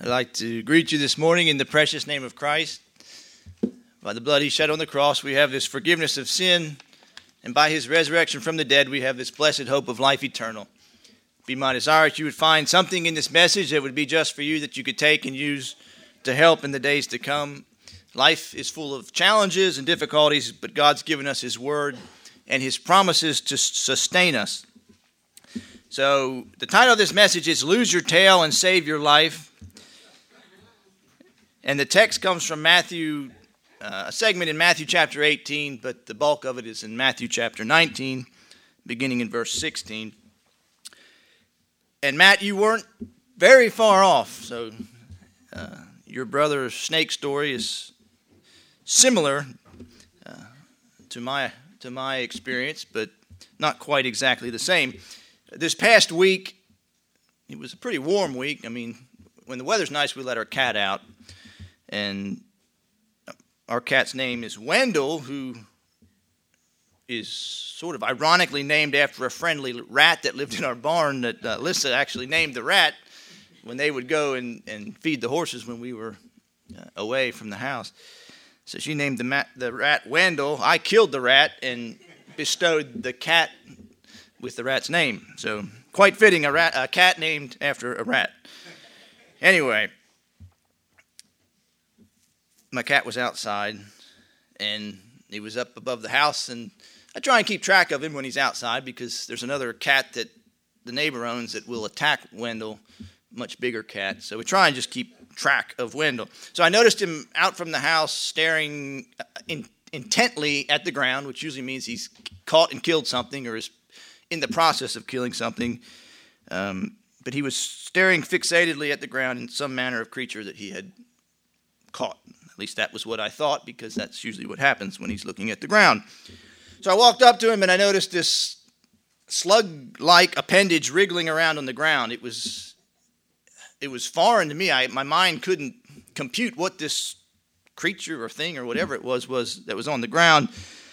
I'd like to greet you this morning in the precious name of Christ. By the blood he shed on the cross, we have this forgiveness of sin, and by his resurrection from the dead, we have this blessed hope of life eternal. It'd be my desire that you would find something in this message that would be just for you, that you could take and use to help in the days to come. Life is full of challenges and difficulties, but God's given us his word and his promises to sustain us. So the title of this message is Lose Your Tail and Save Your Life. And the text comes from Matthew, a segment in Matthew chapter 18, but the bulk of it is in Matthew chapter 19, beginning in verse 16. And Matt, you weren't very far off. So your brother's snake story is similar to my experience, but not quite exactly the same. This past week, it was a pretty warm week. I mean, when the weather's nice, we let our cat out. And our cat's name is Wendell, who is sort of ironically named after a friendly rat that lived in our barn that Lissa actually named the rat when they would go and feed the horses when we were away from the house. So she named the rat Wendell. I killed the rat and bestowed the cat with the rat's name. So quite fitting, a cat named after a rat. Anyway, my cat was outside, and he was up above the house, and I try and keep track of him when he's outside because there's another cat that the neighbor owns that will attack Wendell, much bigger cat. So we try and just keep track of Wendell. So I noticed him out from the house staring intently at the ground, which usually means he's caught and killed something or is in the process of killing something. But he was staring fixatedly at the ground in some manner of creature that he had caught. At least that was what I thought, because that's usually what happens when he's looking at the ground. So I walked up to him, and I noticed this slug-like appendage wriggling around on the ground. It was foreign to me. My mind couldn't compute what this creature or thing or whatever it was that was on the ground.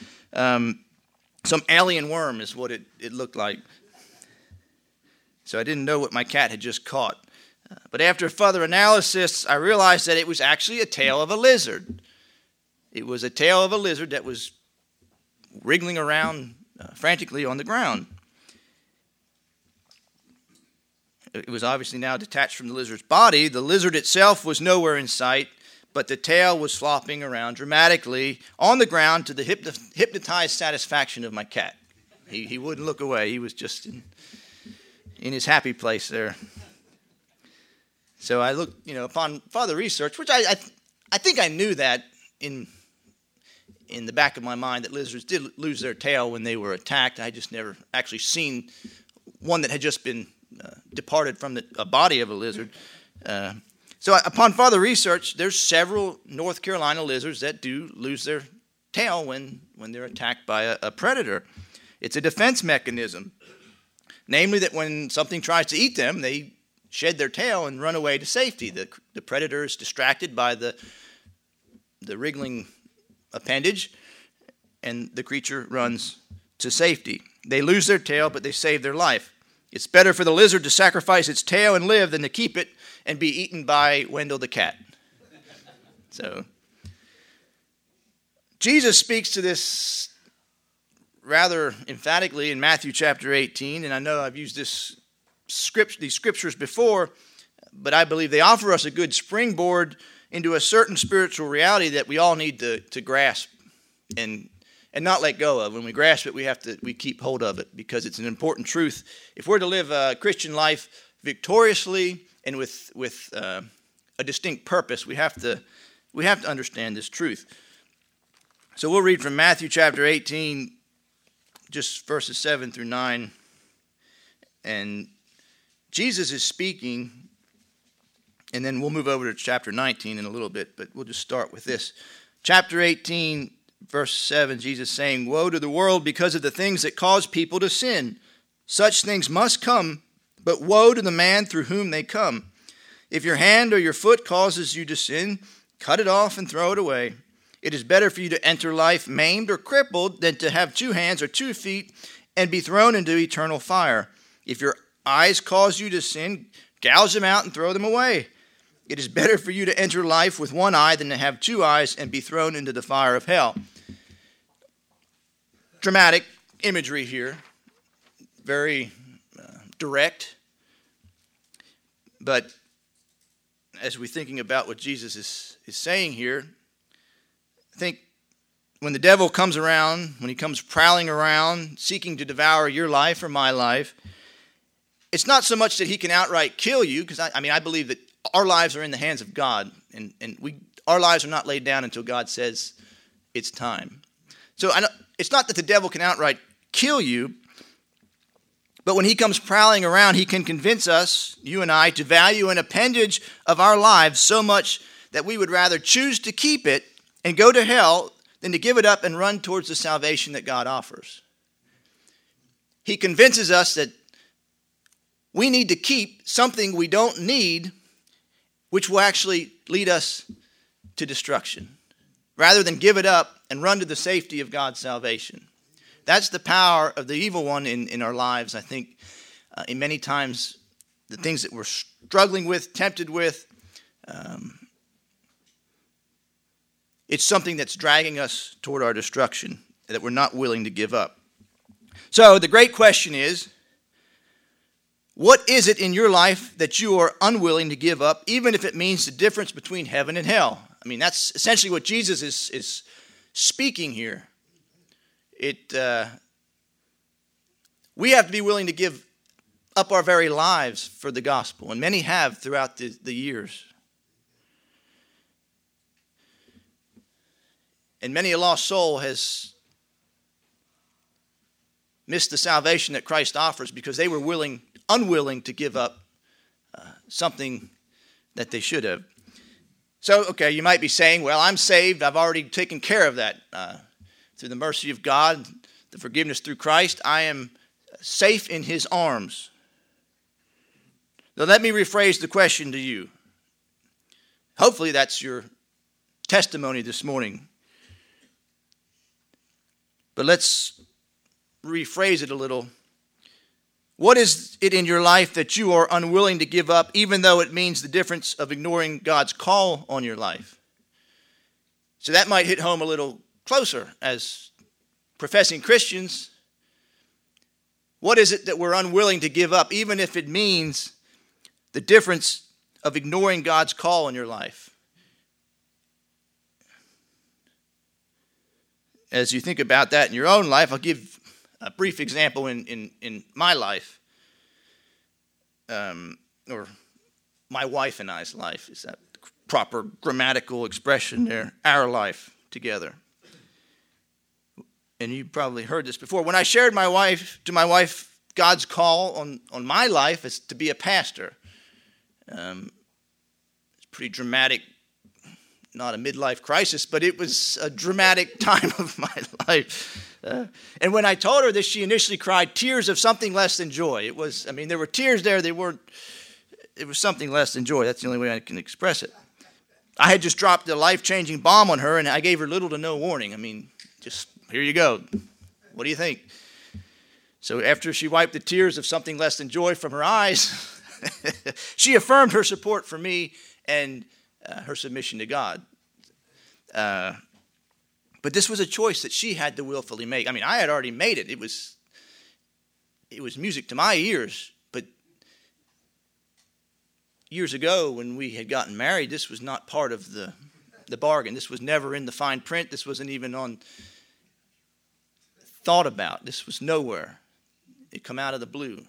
Some alien worm is what it looked like. So I didn't know what my cat had just caught. But after further analysis, I realized that it was actually a tail of a lizard. It was a tail of a lizard that was wriggling around frantically on the ground. It was obviously now detached from the lizard's body. The lizard itself was nowhere in sight, but the tail was flopping around dramatically on the ground to the hypnotized satisfaction of my cat. He wouldn't look away. He was just in his happy place there. So I looked, upon further research, which I think I knew that in the back of my mind, that lizards did lose their tail when they were attacked. I just never actually seen one that had just been departed from a body of a lizard. So upon further research, there's several North Carolina lizards that do lose their tail when they're attacked by a predator. It's a defense mechanism, namely that when something tries to eat them, they shed their tail and run away to safety. The predator is distracted by the wriggling appendage, and the creature runs to safety. They lose their tail, but they save their life. It's better for the lizard to sacrifice its tail and live than to keep it and be eaten by Wendell the cat. So Jesus speaks to this rather emphatically in Matthew chapter 18, and I know I've used these scriptures before, but I believe they offer us a good springboard into a certain spiritual reality that we all need to grasp and not let go of. When we grasp it, we keep hold of it, because it's an important truth. If we're to live a Christian life victoriously and with a distinct purpose, we have to understand this truth. So we'll read from Matthew chapter 18, just verses 7 through 9, and Jesus is speaking, and then we'll move over to chapter 19 in a little bit, but we'll just start with this. Chapter 18, verse 7, Jesus saying, "Woe to the world because of the things that cause people to sin. Such things must come, but woe to the man through whom they come. If your hand or your foot causes you to sin, cut it off and throw it away. It is better for you to enter life maimed or crippled than to have 2 hands or 2 feet and be thrown into eternal fire. If your eyes cause you to sin, gouge them out and throw them away. It is better for you to enter life with one eye than to have two eyes and be thrown into the fire of hell. Dramatic imagery here, very direct. But as we're thinking about what Jesus is saying here, I think when the devil comes around, when he comes prowling around, seeking to devour your life or my life, it's not so much that he can outright kill you, because I believe that our lives are in the hands of God, and our lives are not laid down until God says it's time. So it's not that the devil can outright kill you, but when he comes prowling around, he can convince us, you and I, to value an appendage of our lives so much that we would rather choose to keep it and go to hell than to give it up and run towards the salvation that God offers. He convinces us that we need to keep something we don't need, which will actually lead us to destruction, rather than give it up and run to the safety of God's salvation. That's the power of the evil one in our lives. I think in many times the things that we're struggling with, tempted with, it's something that's dragging us toward our destruction that we're not willing to give up. So the great question is, what is it in your life that you are unwilling to give up, even if it means the difference between heaven and hell? I mean, that's essentially what Jesus is speaking here. We have to be willing to give up our very lives for the gospel, and many have throughout the years. And many a lost soul has missed the salvation that Christ offers because they were unwilling to give up something that they should have. So, okay, you might be saying, well, I'm saved. I've already taken care of that. Through the mercy of God, the forgiveness through Christ, I am safe in his arms. Now, let me rephrase the question to you. Hopefully that's your testimony this morning. But let's rephrase it a little. What is it in your life that you are unwilling to give up, even though it means the difference of ignoring God's call on your life? So that might hit home a little closer as professing Christians. What is it that we're unwilling to give up, even if it means the difference of ignoring God's call on your life? As you think about that in your own life, I'll give a brief example in my life, or my wife and I's life. Is that proper grammatical expression there? Our life together. And you probably heard this before. When I shared my wife God's call on my life is to be a pastor. It's pretty dramatic. Not a midlife crisis, but it was a dramatic time of my life. And when I told her this, she initially cried tears of something less than joy. There were tears there. It was something less than joy. That's the only way I can express it. I had just dropped a life-changing bomb on her, and I gave her little to no warning. Just here you go. What do you think? So after she wiped the tears of something less than joy from her eyes, she affirmed her support for me and her submission to God. But this was a choice that she had to willfully make. I had already made it. It was music to my ears. But years ago, when we had gotten married, this was not part of the bargain. This was never in the fine print. This wasn't even thought about. This was nowhere. It come out of the blue.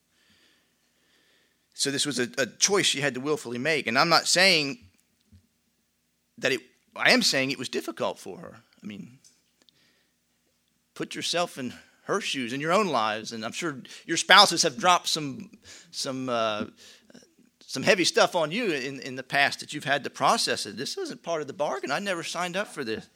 So this was a choice she had to willfully make. And I'm not saying I am saying it was difficult for her. Put yourself in her shoes, in your own lives, and I'm sure your spouses have dropped some heavy stuff on you in the past that you've had to process it. This isn't part of the bargain. I never signed up for this.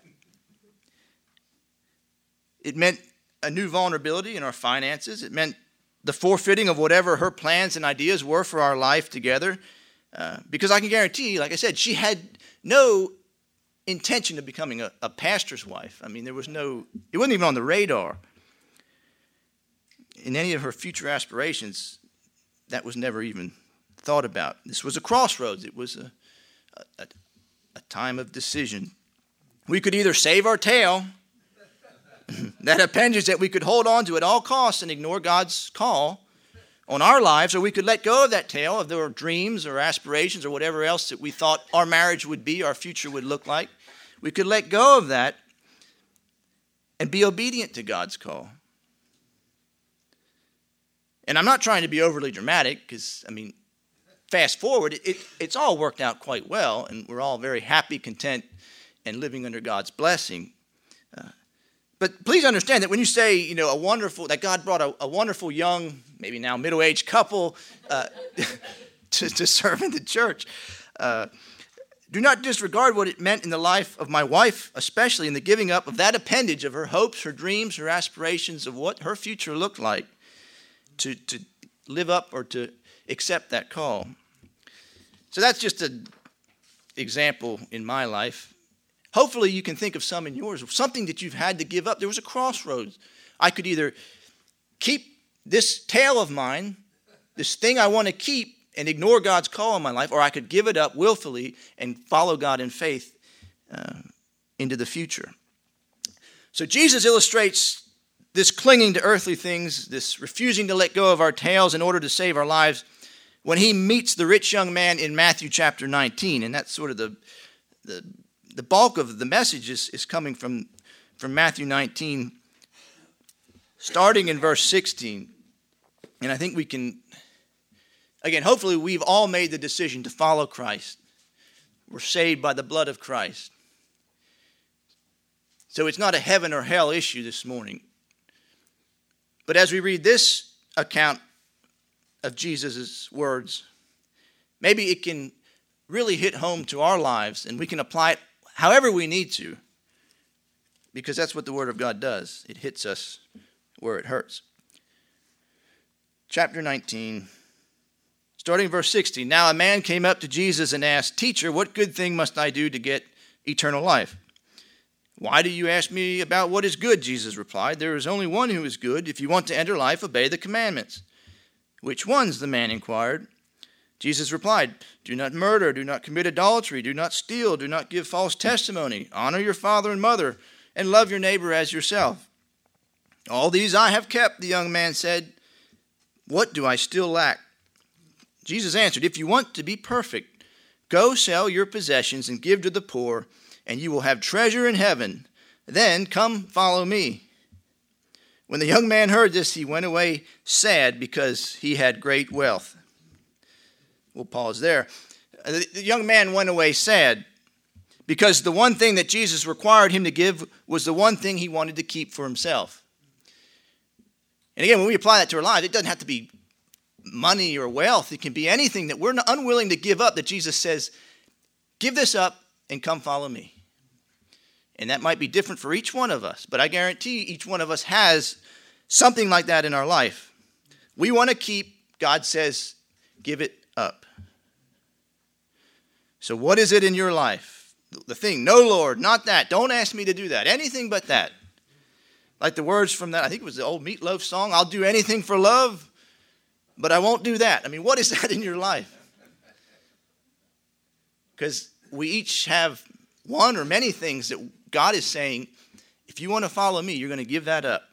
It meant a new vulnerability in our finances. It meant the forfeiting of whatever her plans and ideas were for our life together. Because I can guarantee, like I said, she had no intention of becoming a pastor's wife. It wasn't even on the radar. In any of her future aspirations, that was never even thought about. This was a crossroads. It was a time of decision. We could either save our tail, that appendage that we could hold on to at all costs and ignore God's call on our lives, or we could let go of that tail, of their dreams or aspirations or whatever else that we thought our marriage would be, our future would look like. We could let go of that and be obedient to God's call. And I'm not trying to be overly dramatic because, fast forward, it's all worked out quite well, and we're all very happy, content, and living under God's blessing. But please understand that when you say, that God brought a wonderful young, maybe now middle-aged couple to serve in the church, do not disregard what it meant in the life of my wife, especially in the giving up of that appendage of her hopes, her dreams, her aspirations of what her future looked like, to live up or to accept that call. So that's just an example in my life. Hopefully you can think of some in yours, something that you've had to give up. There was a crossroads. I could either keep this tail of mine, this thing I want to keep, and ignore God's call in my life, or I could give it up willfully and follow God in faith into the future. So Jesus illustrates this clinging to earthly things, this refusing to let go of our tails in order to save our lives, when he meets the rich young man in Matthew chapter 19. And that's sort of the bulk of the message is coming from Matthew 19, starting in verse 16. And I think we can, again, hopefully we've all made the decision to follow Christ. We're saved by the blood of Christ. So it's not a heaven or hell issue this morning. But as we read this account of Jesus' words, maybe it can really hit home to our lives, and we can apply it however we need to, because that's what the Word of God does. It hits us where it hurts. Chapter 19, starting verse 16. Now a man came up to Jesus and asked, "Teacher, what good thing must I do to get eternal life?" "Why do you ask me about what is good?" Jesus replied. "There is only one who is good. If you want to enter life, obey the commandments." "Which ones?" the man inquired. Jesus replied, "Do not murder, do not commit adultery, do not steal, do not give false testimony, honor your father and mother, and love your neighbor as yourself." "All these I have kept," the young man said. "What do I still lack?" Jesus answered, "If you want to be perfect, go sell your possessions and give to the poor, and you will have treasure in heaven. Then come follow me." When the young man heard this, he went away sad because he had great wealth. We'll pause there. The young man went away sad because the one thing that Jesus required him to give was the one thing he wanted to keep for himself. And again, when we apply that to our lives, it doesn't have to be money or wealth. It can be anything that we're unwilling to give up, that Jesus says, give this up and come follow me. And that might be different for each one of us, but I guarantee each one of us has something like that in our life. We want to keep, God says, give it up. So what is it in your life? The thing, no, Lord, not that. Don't ask me to do that. Anything but that. Like the words from that, I think it was the old Meat Loaf song, "I'll do anything for love, but I won't do that." What is that in your life? Because we each have one or many things that God is saying, if you want to follow me, you're going to give that up.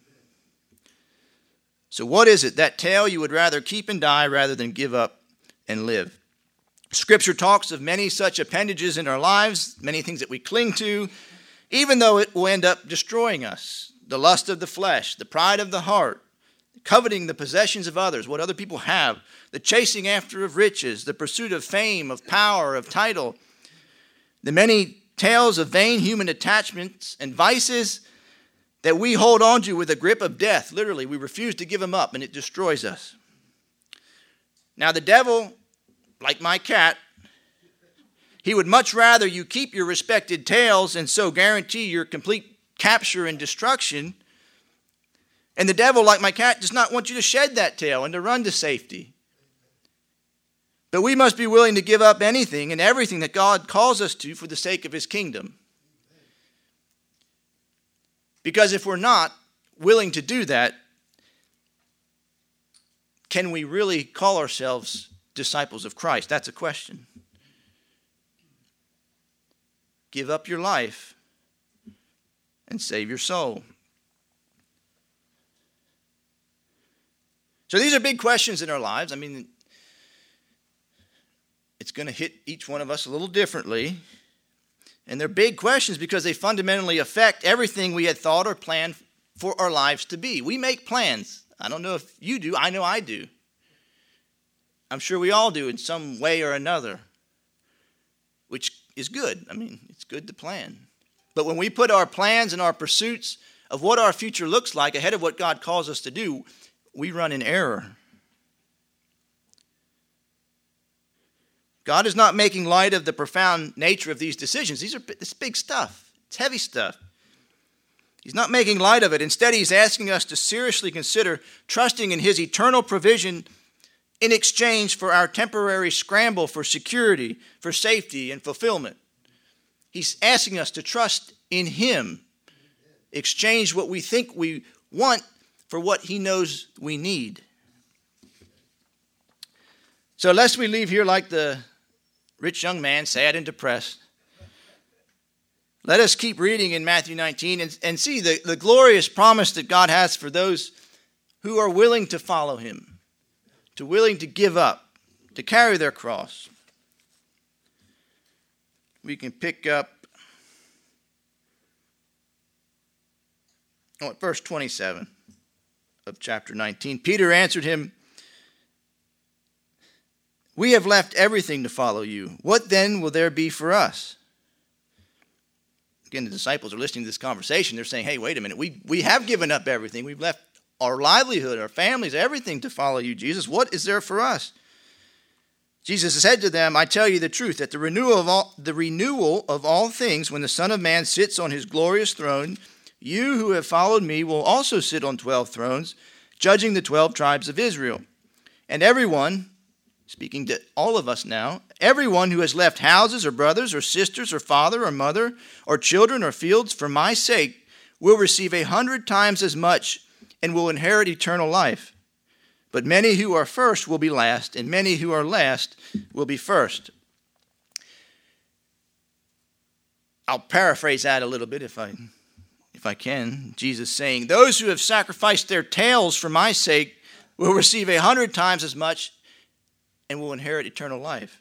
So what is it? That tail you would rather keep and die rather than give up and live. Scripture talks of many such appendages in our lives, many things that we cling to, even though it will end up destroying us. The lust of the flesh, the pride of the heart, coveting the possessions of others, what other people have, the chasing after of riches, the pursuit of fame, of power, of title, the many tales of vain human attachments and vices that we hold on to with a grip of death. Literally, we refuse to give them up, and it destroys us. Now, the devil, like my cat, he would much rather you keep your respected tails and so guarantee your complete capture and destruction. And the devil, like my cat, does not want you to shed that tail and to run to safety. But we must be willing to give up anything and everything that God calls us to for the sake of his kingdom. Because if we're not willing to do that, can we really call ourselves disciples of Christ? That's a question. Give up your life and save your soul. So these are big questions in our lives. I mean, it's going to hit each one of us a little differently. And they're big questions because they fundamentally affect everything we had thought or planned for our lives to be. We make plans. I don't know if you do. I know I do. I'm sure we all do in some way or another, which is good. I mean, it's good to plan. But when we put our plans and our pursuits of what our future looks like ahead of what God calls us to do, we run in error. God is not making light of the profound nature of these decisions. It's big stuff. It's heavy stuff. He's not making light of it. Instead, he's asking us to seriously consider trusting in his eternal provision in exchange for our temporary scramble for security, for safety, and fulfillment. He's asking us to trust in him, exchange what we think we want for what he knows we need. So lest we leave here like the rich young man, sad and depressed, let us keep reading in Matthew 19 and see the glorious promise that God has for those who are willing to follow him, willing to give up, to carry their cross. We can pick up at verse 27 of chapter 19. Peter answered him, "We have left everything to follow you. What then will there be for us?" Again, the disciples are listening to this conversation. They're saying, hey, wait a minute. We have given up everything. We've left our livelihood, our families, everything to follow you, Jesus. What is there for us? Jesus said to them, I tell you the truth, that the renewal of all things, when the Son of Man sits on his glorious throne, you who have followed me will also sit on 12 thrones, judging the 12 tribes of Israel. And everyone, speaking to all of us now, everyone who has left houses or brothers or sisters or father or mother or children or fields for my sake will receive 100 times as much and will inherit eternal life. But many who are first will be last, and many who are last will be first. I'll paraphrase that a little bit if I can. Jesus saying, those who have sacrificed their tails for my sake will receive 100 times as much and will inherit eternal life.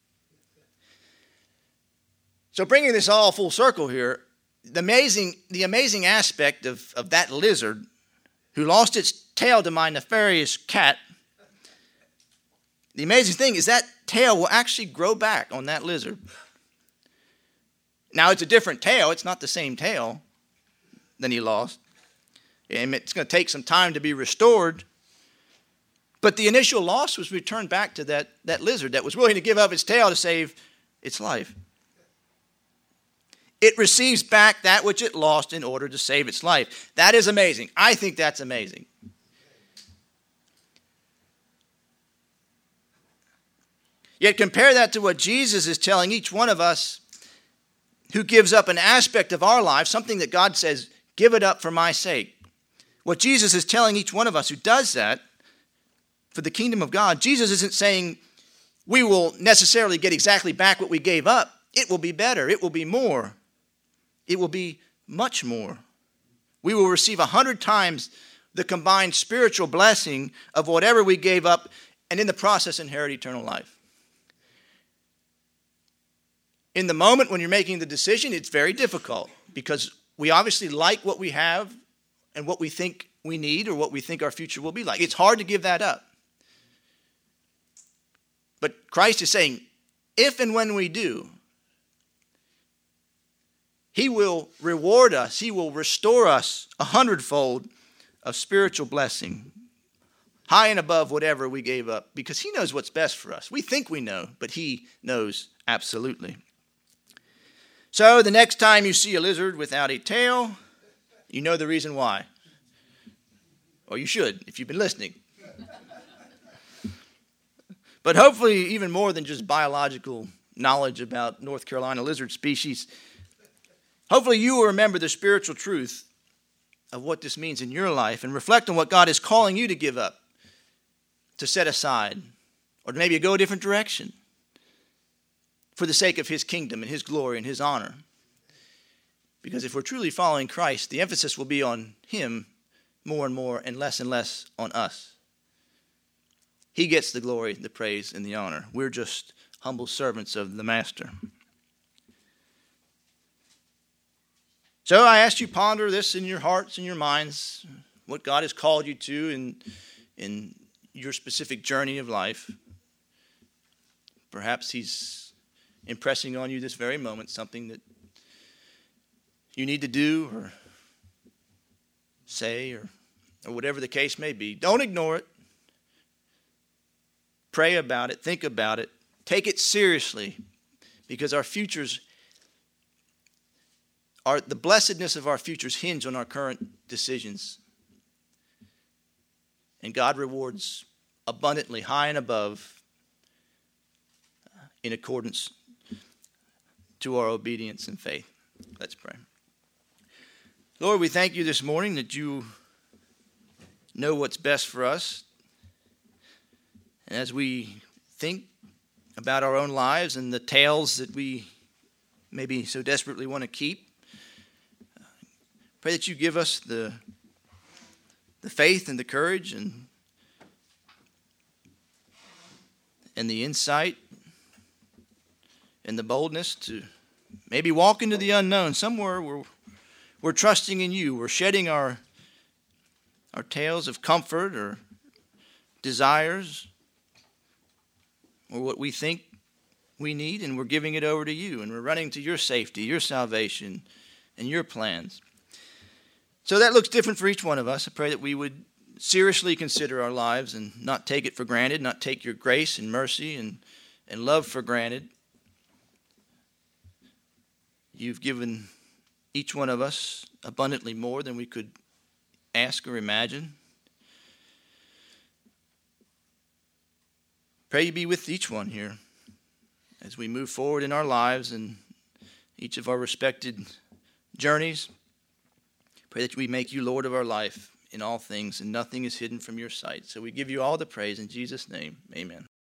So bringing this all full circle here, the amazing aspect of that lizard who lost its tail to my nefarious cat, the amazing thing is that tail will actually grow back on that lizard. Now, it's a different tail. It's not the same tail than he lost. And it's going to take some time to be restored. But the initial loss was returned back to that lizard that was willing to give up its tail to save its life. It receives back that which it lost in order to save its life. That is amazing. I think that's amazing. Yet compare that to what Jesus is telling each one of us who gives up an aspect of our life, something that God says, give it up for my sake. What Jesus is telling each one of us who does that for the kingdom of God, Jesus isn't saying we will necessarily get exactly back what we gave up. It will be better. It will be more. It will be much more. We will receive 100 times the combined spiritual blessing of whatever we gave up, and in the process inherit eternal life. In the moment when you're making the decision, it's very difficult because we obviously like what we have and what we think we need or what we think our future will be like. It's hard to give that up. But Christ is saying, if and when we do, he will reward us. He will restore us 100-fold of spiritual blessing, high and above whatever we gave up, because he knows what's best for us. We think we know, but he knows absolutely. So the next time you see a lizard without a tail, you know the reason why. Or you should, if you've been listening. But hopefully even more than just biological knowledge about North Carolina lizard species, hopefully you will remember the spiritual truth of what this means in your life and reflect on what God is calling you to give up, to set aside, or maybe go a different direction for the sake of his kingdom and his glory and his honor. Because if we're truly following Christ, the emphasis will be on him more and more and less on us. He gets the glory, the praise, and the honor. We're just humble servants of the Master. So I ask you ponder this in your hearts and your minds, what God has called you to in your specific journey of life. Perhaps he's impressing on you this very moment something that you need to do or say or whatever the case may be. Don't ignore it. Pray about it. Think about it. Take it seriously, because our futures the blessedness of our futures hinge on our current decisions. And God rewards abundantly, high and above, in accordance to our obedience and faith. Let's pray. Lord, we thank you this morning that you know what's best for us. And as we think about our own lives and the tales that we maybe so desperately want to keep, pray that you give us the faith and the courage and the insight and the boldness to maybe walk into the unknown. Somewhere we're trusting in you. We're shedding our tales of comfort or desires or what we think we need, and we're giving it over to you, and we're running to your safety, your salvation, and your plans. So that looks different for each one of us. I pray that we would seriously consider our lives and not take it for granted, not take your grace and mercy and love for granted. You've given each one of us abundantly more than we could ask or imagine. Pray you be with each one here as we move forward in our lives and each of our respected journeys. Pray that we make you Lord of our life in all things, and nothing is hidden from your sight. So we give you all the praise in Jesus' name. Amen.